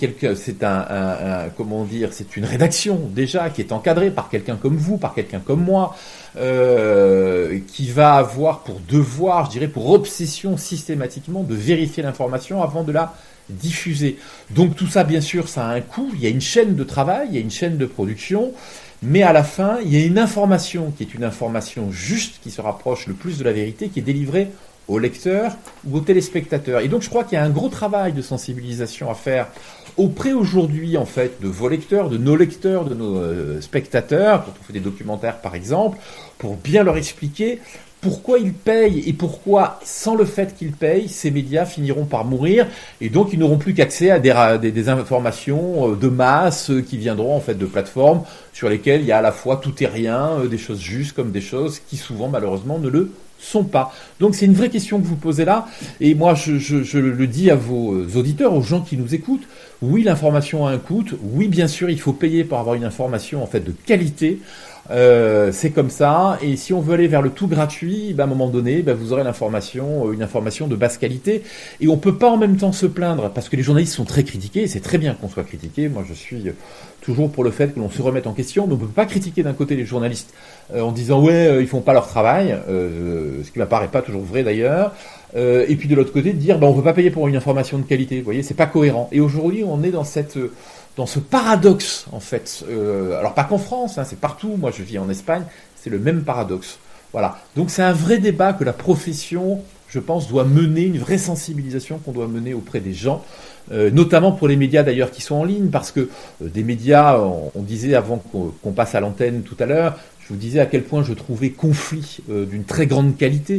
c'est une rédaction déjà qui est encadrée par quelqu'un comme vous, par quelqu'un comme moi, qui va avoir pour devoir, je dirais, pour obsession systématiquement de vérifier l'information avant de la diffuser. Donc tout ça, bien sûr, ça a un coût. Il y a une chaîne de travail, il y a une chaîne de production. Mais à la fin, il y a une information qui est une information juste, qui se rapproche le plus de la vérité, qui est délivrée aux lecteurs ou aux téléspectateurs. Et donc je crois qu'il y a un gros travail de sensibilisation à faire auprès aujourd'hui en fait de vos lecteurs, de nos spectateurs, quand on fait des documentaires par exemple, pour bien leur expliquer pourquoi ils payent et pourquoi, sans le fait qu'ils payent, ces médias finiront par mourir et donc ils n'auront plus qu'accès à des informations de masse qui viendront en fait de plateformes sur lesquelles il y a à la fois tout et rien, des choses justes comme des choses qui souvent malheureusement ne le sont pas. Donc c'est une vraie question que vous posez là, et moi je le dis à vos auditeurs, aux gens qui nous écoutent, oui l'information a un coût, oui bien sûr il faut payer pour avoir une information en fait de qualité, c'est comme ça, et si on veut aller vers le tout gratuit, à un moment donné, vous aurez une information de basse qualité, et on peut pas en même temps se plaindre, parce que les journalistes sont très critiqués, et c'est très bien qu'on soit critiqué, moi je suis toujours pour le fait que l'on se remette en question, mais on ne peut pas critiquer d'un côté les journalistes en disant ils font pas leur travail, ce qui m'apparaît pas toujours vrai d'ailleurs, et puis de l'autre côté de dire on ne peut pas payer pour une information de qualité, vous voyez, c'est pas cohérent. Et aujourd'hui on est dans ce paradoxe en fait, alors pas qu'en France, c'est partout, moi je vis en Espagne, c'est le même paradoxe. Voilà, donc c'est un vrai débat que la profession, je pense, doit mener, une vraie sensibilisation qu'on doit mener auprès des gens, notamment pour les médias d'ailleurs qui sont en ligne, parce que des médias, on disait avant qu'on passe à l'antenne tout à l'heure, je vous disais à quel point je trouvais Conflit d'une très grande qualité.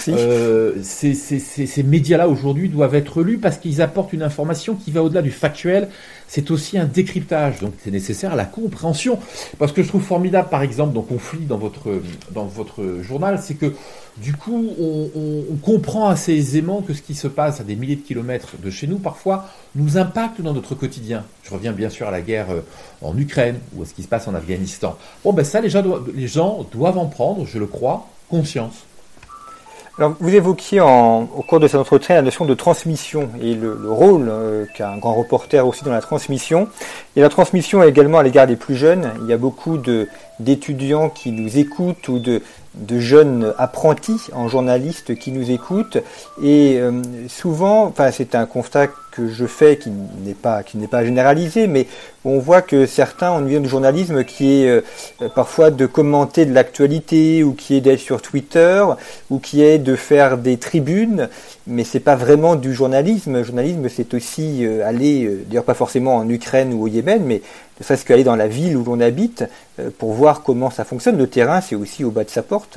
Ces médias-là aujourd'hui doivent être lus parce qu'ils apportent une information qui va au-delà du factuel. C'est aussi un décryptage, donc c'est nécessaire à la compréhension. Parce que je trouve formidable, par exemple, dans Conflit, dans votre journal, c'est que du coup, on comprend assez aisément que ce qui se passe à des milliers de kilomètres de chez nous, parfois, nous impacte dans notre quotidien. Je reviens bien sûr à la guerre en Ukraine ou à ce qui se passe en Afghanistan. Ça, les gens doivent en prendre, je le crois, conscience. Alors, vous évoquiez au cours de cet entretien la notion de transmission et le rôle qu'a un grand reporter aussi dans la transmission. Et la transmission également à l'égard des plus jeunes. Il y a beaucoup d'étudiants qui nous écoutent ou de jeunes apprentis en journalistes qui nous écoutent. Et souvent, enfin, c'est un constat que je fais qui n'est pas généralisé, mais on voit que certains ont une vision du journalisme qui est parfois de commenter de l'actualité ou qui est d'être sur Twitter ou qui est de faire des tribunes, mais c'est pas vraiment du journalisme. Le journalisme, c'est aussi aller, d'ailleurs pas forcément en Ukraine ou au Yémen, mais ne serait-ce qu'aller dans la ville où l'on habite pour voir comment ça fonctionne. Le terrain, c'est aussi au bas de sa porte.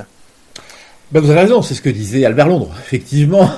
Ben vous avez raison, c'est ce que disait Albert Londres. Effectivement,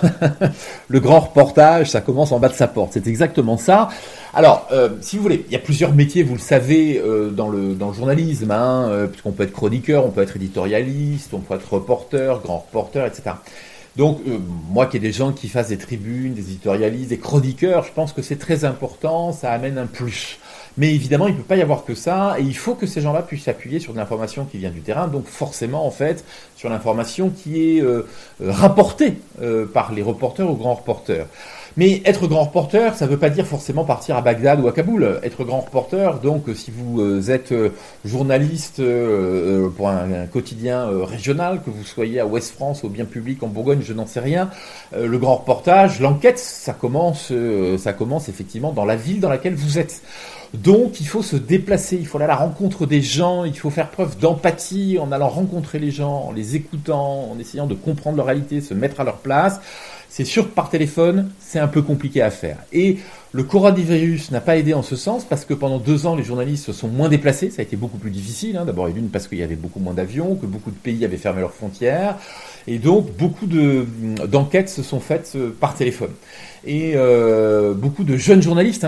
le grand reportage, ça commence en bas de sa porte. C'est exactement ça. Alors, si vous voulez, il y a plusieurs métiers, vous le savez, dans le journalisme, puisqu'on peut être chroniqueur, on peut être éditorialiste, on peut être reporter, grand reporter, etc. Donc, moi qui ai des gens qui fassent des tribunes, des éditorialistes, des chroniqueurs, je pense que c'est très important, ça amène un plus. Mais évidemment, il ne peut pas y avoir que ça, et il faut que ces gens-là puissent s'appuyer sur de l'information qui vient du terrain, donc forcément, en fait, sur l'information qui est rapportée par les reporters ou grands reporters. Mais être grand reporter, ça ne veut pas dire forcément partir à Bagdad ou à Kaboul. Être grand reporter, donc si vous êtes journaliste pour un quotidien régional, que vous soyez à Ouest-France, au Bien Public, en Bourgogne, je n'en sais rien, le grand reportage, l'enquête, ça commence effectivement dans la ville dans laquelle vous êtes. Donc, il faut se déplacer, il faut aller à la rencontre des gens, il faut faire preuve d'empathie en allant rencontrer les gens, en les écoutant, en essayant de comprendre leur réalité, se mettre à leur place. C'est sûr que par téléphone, c'est un peu compliqué à faire. Et le coronavirus n'a pas aidé en ce sens parce que pendant 2 ans, les journalistes se sont moins déplacés. Ça a été beaucoup plus difficile. D'abord et d'une parce qu'il y avait beaucoup moins d'avions, que beaucoup de pays avaient fermé leurs frontières. Et donc, beaucoup d'enquêtes se sont faites par téléphone. Et beaucoup de jeunes journalistes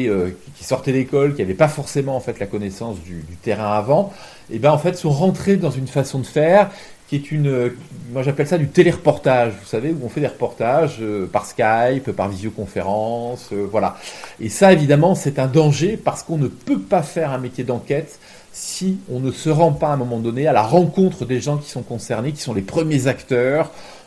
qui sortaient d'école, qui n'avaient pas forcément en fait la connaissance du terrain avant, et ben en fait sont rentrés dans une façon de faire qui est moi j'appelle ça du téléreportage, vous savez, où on fait des reportages par Skype, par visioconférence, voilà. Et ça évidemment c'est un danger parce qu'on ne peut pas faire un métier d'enquête si on ne se rend pas à un moment donné à la rencontre des gens qui sont concernés, qui sont les premiers acteurs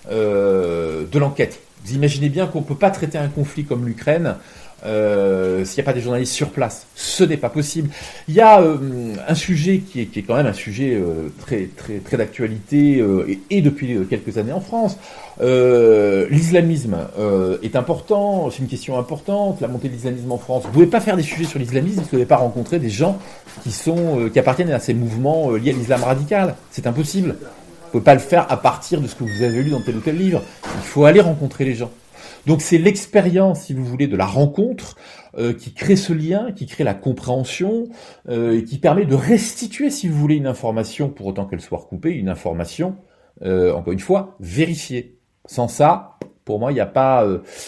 de l'enquête. Vous imaginez bien qu'on ne peut pas traiter un conflit comme l'Ukraine s'il n'y a pas des journalistes sur place. Ce n'est pas possible. Il y a un sujet qui est quand même un sujet très, très, très d'actualité et depuis quelques années en France. L'islamisme est important, c'est une question importante, la montée de l'islamisme en France. Vous ne pouvez pas faire des sujets sur l'islamisme si vous n'avez pas rencontré des gens qui appartiennent à ces mouvements liés à l'islam radical. C'est impossible. Vous ne pouvez pas le faire à partir de ce que vous avez lu dans tel ou tel livre. Il faut aller rencontrer les gens. Donc c'est l'expérience, si vous voulez, de la rencontre qui crée ce lien, qui crée la compréhension, et qui permet de restituer, si vous voulez, une information, pour autant qu'elle soit recoupée, une information, encore une fois, vérifiée. Sans ça, pour moi, il n'y a pas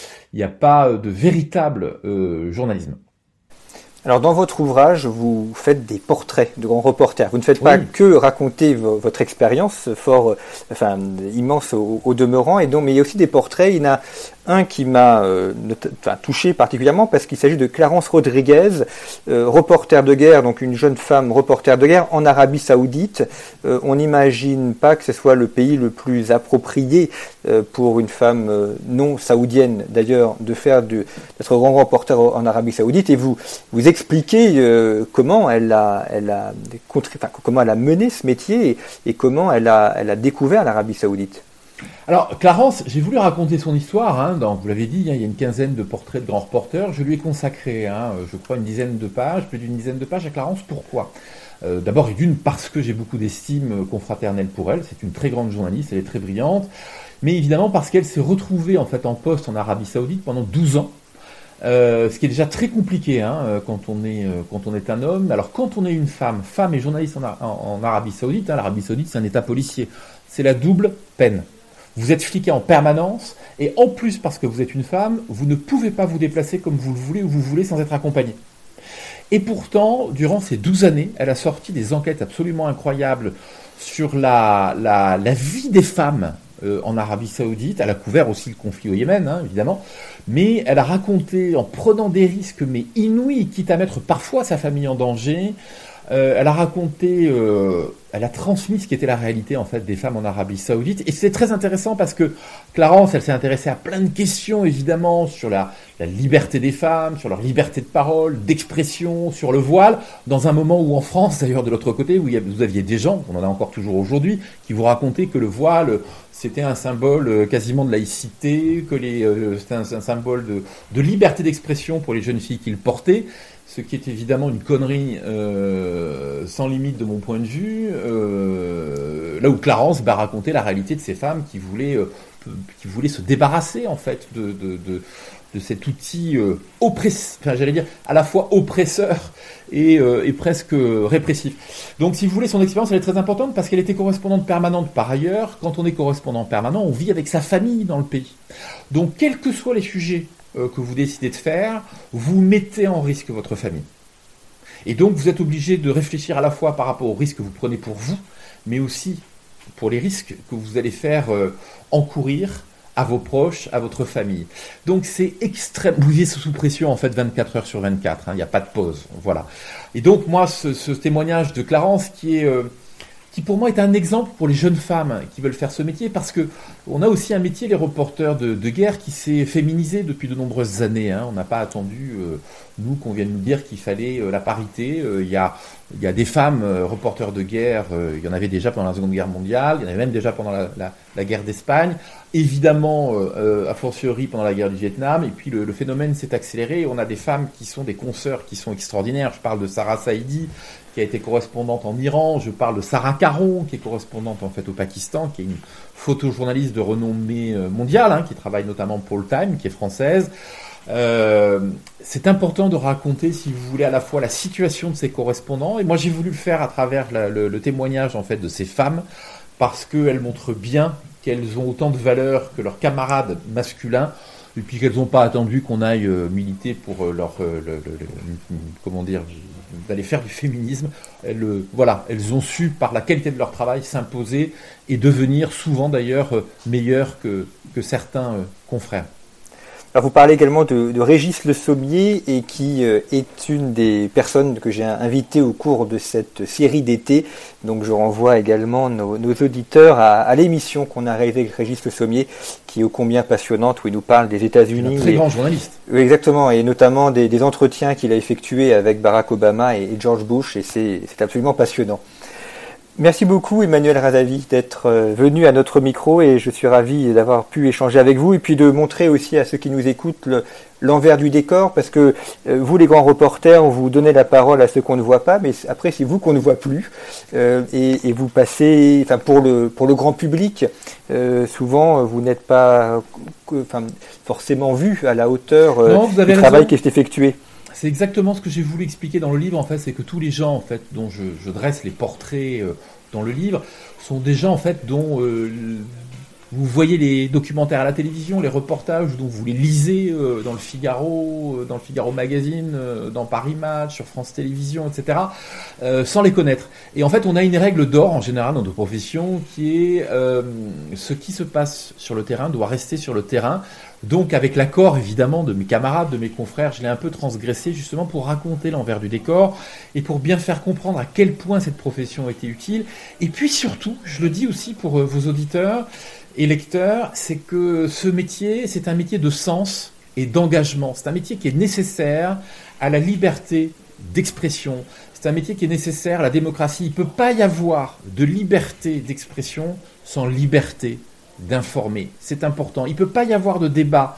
de véritable journalisme. Alors dans votre ouvrage, vous faites des portraits de grands reporters. Vous ne faites pas que raconter votre expérience immense au demeurant, mais il y a aussi des portraits. Il y en a un qui m'a touché particulièrement parce qu'il s'agit de Clarence Rodriguez, reporter de guerre, donc une jeune femme reporter de guerre en Arabie Saoudite. On n'imagine pas que ce soit le pays le plus approprié pour une femme non saoudienne d'ailleurs d'être grand reporter en Arabie Saoudite. Et vous expliquez comment elle a mené ce métier et comment elle a découvert l'Arabie Saoudite. Alors, Clarence, j'ai voulu raconter son histoire, vous l'avez dit, il y a une quinzaine de portraits de grands reporters. Je lui ai consacré, je crois, plus d'une dizaine de pages à Clarence. Pourquoi ? D'abord et d'une, parce que j'ai beaucoup d'estime confraternelle pour elle. C'est une très grande journaliste, elle est très brillante. Mais évidemment parce qu'elle s'est retrouvée en fait en poste en Arabie Saoudite pendant 12 ans. Ce qui est déjà très compliqué quand on est un homme. Alors quand on est une femme et journaliste en Arabie Saoudite, l'Arabie Saoudite c'est un état policier. C'est la double peine. Vous êtes fliqué en permanence, et en plus, parce que vous êtes une femme, vous ne pouvez pas vous déplacer comme vous le voulez ou vous voulez sans être accompagné. Et pourtant, durant ces 12 années, elle a sorti des enquêtes absolument incroyables sur la vie des femmes en Arabie Saoudite. Elle a couvert aussi le conflit au Yémen, évidemment, mais elle a raconté, en prenant des risques mais inouïs, quitte à mettre parfois sa famille en danger, Elle a raconté, elle a transmis ce qui était la réalité en fait des femmes en Arabie Saoudite. Et c'est très intéressant parce que Clarence, elle s'est intéressée à plein de questions évidemment sur la liberté des femmes, sur leur liberté de parole, d'expression, sur le voile, dans un moment où en France, d'ailleurs de l'autre côté, où vous aviez des gens, on en a encore toujours aujourd'hui, qui vous racontaient que le voile c'était un symbole quasiment de laïcité, que c'était un symbole de liberté d'expression pour les jeunes filles qui le portaient. Ce qui est évidemment une connerie sans limite de mon point de vue, là où Clarence racontait la réalité de ces femmes qui voulaient se débarrasser en fait de cet outil j'allais dire à la fois oppresseur et presque répressif. Donc si vous voulez, son expérience elle est très importante parce qu'elle était correspondante permanente par ailleurs. Quand on est correspondant permanent, on vit avec sa famille dans le pays. Donc quels que soient les sujets que vous décidez de faire, vous mettez en risque votre famille. Et donc vous êtes obligé de réfléchir à la fois par rapport aux risques que vous prenez pour vous, mais aussi pour les risques que vous allez faire encourir à vos proches, à votre famille. Donc c'est extrême. Vous vivez sous pression en fait 24 heures sur 24, il n'y a pas de pause. Voilà. Et donc moi, ce témoignage de Clarence qui pour moi est un exemple pour les jeunes femmes qui veulent faire ce métier, parce que on a aussi un métier, les reporters de guerre, qui s'est féminisé depuis de nombreuses années. On n'a pas attendu, nous, qu'on vienne nous dire qu'il fallait la parité. Il y a des femmes reporters de guerre, il y en avait déjà pendant la Seconde Guerre mondiale, il y en avait même déjà pendant la guerre d'Espagne, évidemment, a fortiori pendant la guerre du Vietnam, et puis le phénomène s'est accéléré. On a des femmes qui sont des consoeurs qui sont extraordinaires. Je parle de Sarah Saidi, qui a été correspondante en Iran. Je parle de Sarah Caron, qui est correspondante en fait au Pakistan, qui est une photojournaliste de renommée mondiale, qui travaille notamment pour le Time, qui est française. C'est important de raconter, si vous voulez, à la fois la situation de ces correspondants, et moi j'ai voulu le faire à travers le témoignage en fait de ces femmes, parce qu'elles montrent bien qu'elles ont autant de valeur que leurs camarades masculins, et puis qu'elles n'ont pas attendu qu'on aille militer pour d'aller faire du féminisme. Elles ont su, par la qualité de leur travail, s'imposer et devenir souvent d'ailleurs meilleures que certains confrères. Alors vous parlez également de Régis Le Sommier, et qui est une des personnes que j'ai invitées au cours de cette série d'été. Donc je renvoie également nos auditeurs à l'émission qu'on a réalisée avec Régis Le Sommier, qui est ô combien passionnante, où il nous parle des États-Unis. Un très grand journaliste. Oui, exactement, et notamment des entretiens qu'il a effectués avec Barack Obama et George Bush, et c'est absolument passionnant. Merci beaucoup Emmanuel Razavi d'être venu à notre micro, et je suis ravi d'avoir pu échanger avec vous et puis de montrer aussi à ceux qui nous écoutent l'envers du décor, parce que vous les grands reporters, vous donnez la parole à ceux qu'on ne voit pas, mais après c'est vous qu'on ne voit plus, et vous passez, pour le grand public, souvent vous n'êtes pas forcément vu à la hauteur du travail qui est effectué. C'est exactement ce que j'ai voulu expliquer dans le livre, en fait, c'est que tous les gens, en fait, dont je dresse les portraits dans le livre, sont des gens, en fait, dont vous voyez les documentaires à la télévision, les reportages, dont vous les lisez dans le Figaro Magazine, dans Paris Match, sur France Télévisions, etc., sans les connaître. Et en fait, on a une règle d'or, en général, dans notre profession, qui est ce qui se passe sur le terrain doit rester sur le terrain. Donc, avec l'accord, évidemment, de mes camarades, de mes confrères, je l'ai un peu transgressé, justement, pour raconter l'envers du décor et pour bien faire comprendre à quel point cette profession était utile. Et puis, surtout, je le dis aussi pour vos auditeurs et lecteurs, c'est que ce métier, c'est un métier de sens et d'engagement. C'est un métier qui est nécessaire à la liberté d'expression. C'est un métier qui est nécessaire à la démocratie. Il ne peut pas y avoir de liberté d'expression sans liberté d'informer. C'est important. Il ne peut pas y avoir de débat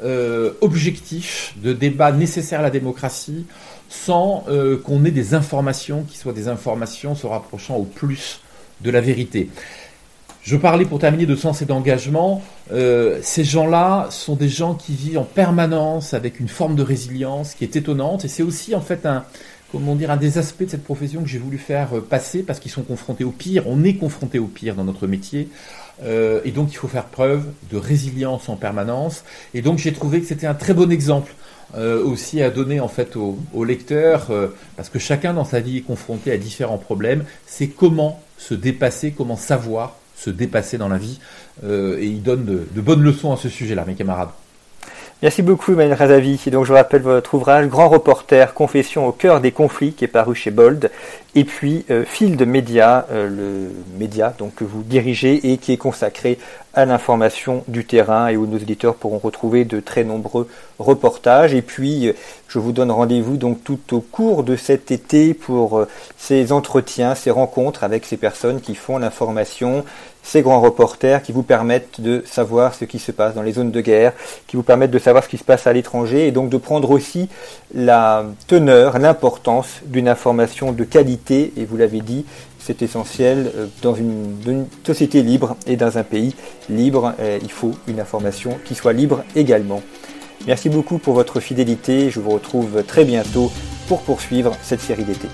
objectif, de débat nécessaire à la démocratie, sans qu'on ait des informations qui soient des informations se rapprochant au plus de la vérité. Je parlais, pour terminer, de sens et d'engagement. Ces gens-là sont des gens qui vivent en permanence avec une forme de résilience qui est étonnante, et c'est aussi en fait un des aspects de cette profession que j'ai voulu faire passer, parce qu'ils sont confrontés au pire. On est confronté au pire dans notre métier. Et donc il faut faire preuve de résilience en permanence, et donc j'ai trouvé que c'était un très bon exemple aussi à donner en fait aux lecteurs, parce que chacun dans sa vie est confronté à différents problèmes. C'est comment se dépasser, comment savoir se dépasser dans la vie, et il donne de bonnes leçons à ce sujet-là, mes camarades. Merci beaucoup Emmanuel Razavi. Et donc je rappelle votre ouvrage Grand reporter, confession au cœur des conflits, qui est paru chez Bold. Et puis Field Media, le média donc, que vous dirigez et qui est consacré à l'information du terrain et où nos éditeurs pourront retrouver de très nombreux reportages. Et puis je vous donne rendez-vous donc tout au cours de cet été pour ces entretiens, ces rencontres avec ces personnes qui font l'information, ces grands reporters qui vous permettent de savoir ce qui se passe dans les zones de guerre, qui vous permettent de savoir ce qui se passe à l'étranger et donc de prendre aussi la teneur, l'importance d'une information de qualité. Et vous l'avez dit, c'est essentiel dans une société libre et dans un pays libre. Il faut une information qui soit libre également. Merci beaucoup pour votre fidélité. Je vous retrouve très bientôt pour poursuivre cette série d'été.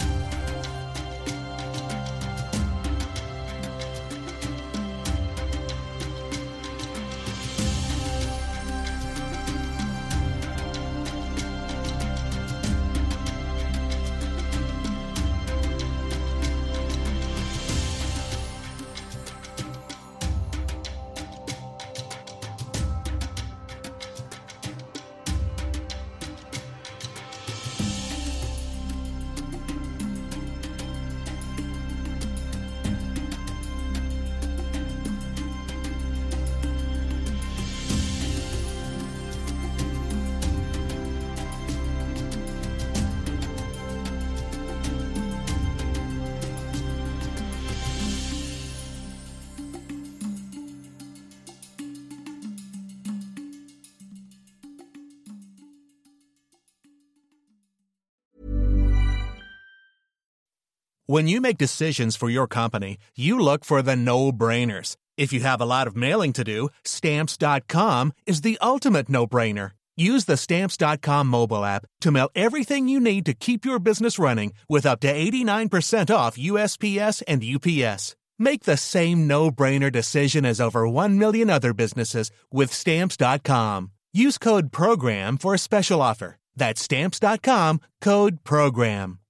When you make decisions for your company, you look for the no-brainers. If you have a lot of mailing to do, Stamps.com is the ultimate no-brainer. Use the Stamps.com mobile app to mail everything you need to keep your business running with up to 89% off USPS and UPS. Make the same no-brainer decision as over 1 million other businesses with Stamps.com. Use code PROGRAM for a special offer. That's Stamps.com, code PROGRAM.